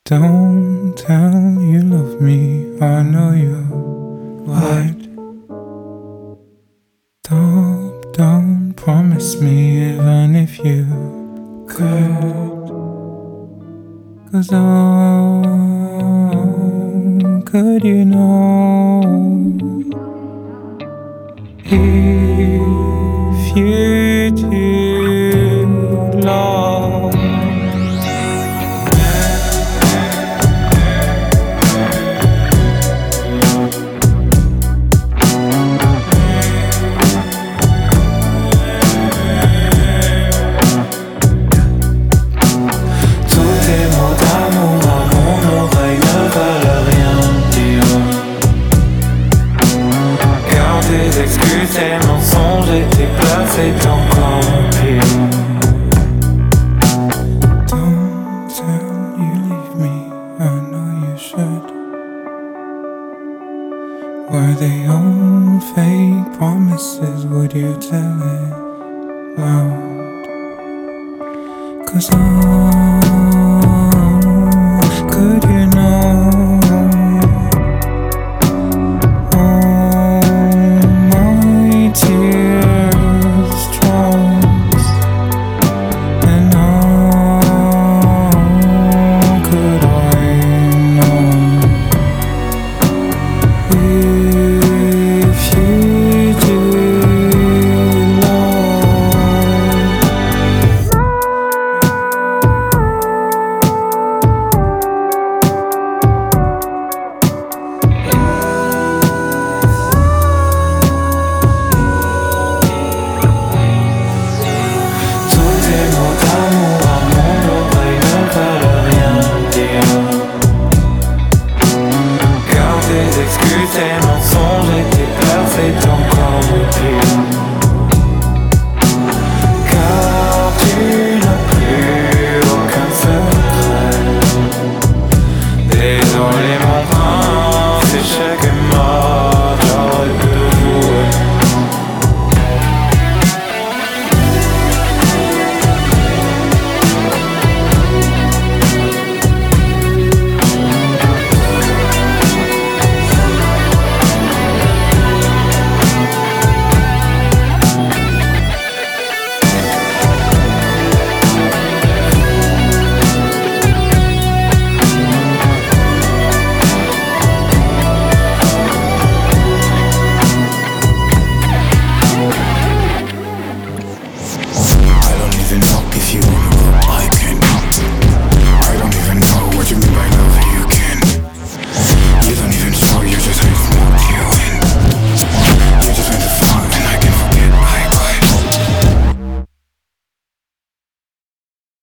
Don't tell you love me, I know you're right. Don't promise me even if you could. 'Cause oh, could you know if you too long? Tous tes mots d'amour à mon oreille ne veulent rien dire. Car tes excuses, tes mensonges et tes pleurs, c'est encore pire. Don't tell you leave me, I know you should. Were they all fake promises, would you tell it loud? 'Cause